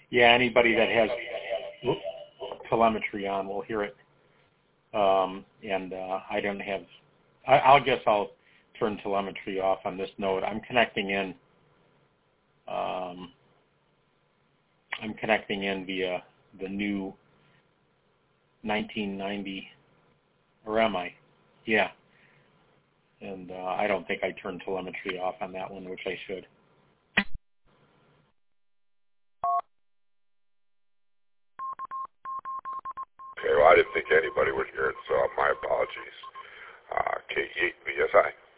Yeah, anybody that has telemetry on will hear it. I don't have. I'll guess I'll turn telemetry off on this node. I'm connecting in. I'm connecting in via the new 1990, or am I? Yeah. And I don't think I turned telemetry off on that one, which I should. Okay, well, I didn't think anybody would hear it, so my apologies. K8VSI.